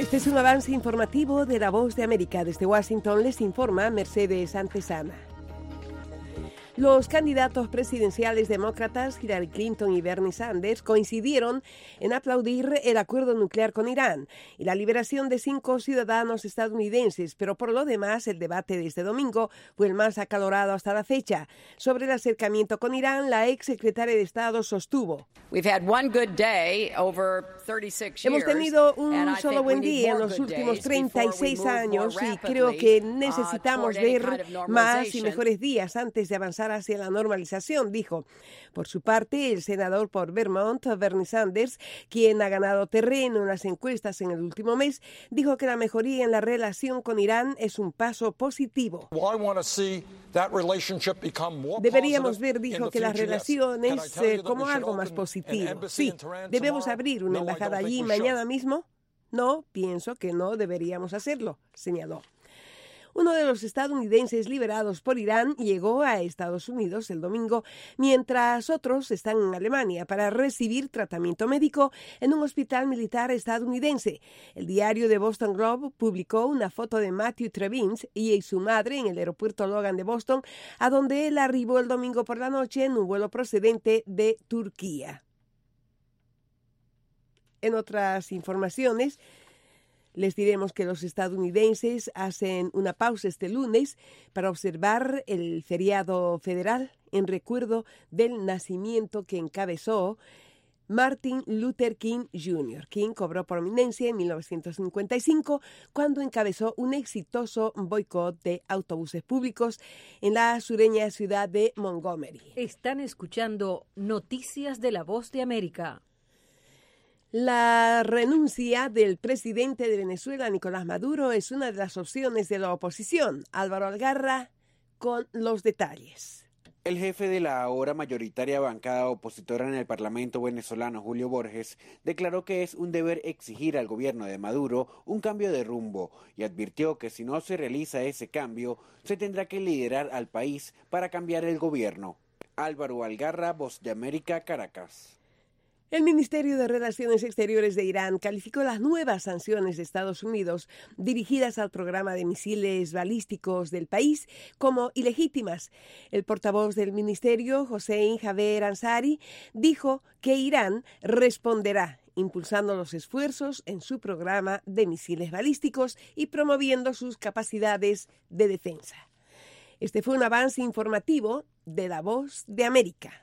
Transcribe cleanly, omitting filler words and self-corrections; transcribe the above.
Este es un avance informativo de La Voz de América. Desde Washington les informa Mercedes Antesana. Los candidatos presidenciales demócratas Hillary Clinton y Bernie Sanders coincidieron en aplaudir el acuerdo nuclear con Irán y la liberación de 5 ciudadanos estadounidenses, pero por lo demás el debate de este domingo fue el más acalorado hasta la fecha. Sobre el acercamiento con Irán, la ex secretaria de Estado sostuvo: hemos tenido un solo buen día en los últimos 36 años y creo que necesitamos ver más y mejores días antes de avanzar hacia la normalización, dijo. Por su parte, el senador por Vermont, Bernie Sanders, quien ha ganado terreno en las encuestas en el último mes, dijo que la mejoría en la relación con Irán es un paso positivo. Deberíamos ver, dijo, que las relaciones como algo más positivo. Sí, debemos abrir una embajada allí mañana mismo. No, pienso que no deberíamos hacerlo, señaló. Uno de los estadounidenses liberados por Irán llegó a Estados Unidos el domingo, mientras otros están en Alemania para recibir tratamiento médico en un hospital militar estadounidense. El diario The Boston Globe publicó una foto de Matthew Trevins y su madre en el aeropuerto Logan de Boston, a donde él arribó el domingo por la noche en un vuelo procedente de Turquía. En otras informaciones, les diremos que los estadounidenses hacen una pausa este lunes para observar el feriado federal en recuerdo del nacimiento que encabezó Martin Luther King Jr. King cobró prominencia en 1955 cuando encabezó un exitoso boicot de autobuses públicos en la sureña ciudad de Montgomery. Están escuchando Noticias de La Voz de América. La renuncia del presidente de Venezuela, Nicolás Maduro, es una de las opciones de la oposición. Álvaro Algarra con los detalles. El jefe de la ahora mayoritaria bancada opositora en el Parlamento venezolano, Julio Borges, declaró que es un deber exigir al gobierno de Maduro un cambio de rumbo y advirtió que si no se realiza ese cambio, se tendrá que liderar al país para cambiar el gobierno. Álvaro Algarra, Voz de América, Caracas. El Ministerio de Relaciones Exteriores de Irán calificó las nuevas sanciones de Estados Unidos dirigidas al programa de misiles balísticos del país como ilegítimas. El portavoz del ministerio, Hossein Jaber Ansari, dijo que Irán responderá impulsando los esfuerzos en su programa de misiles balísticos y promoviendo sus capacidades de defensa. Este fue un avance informativo de La Voz de América.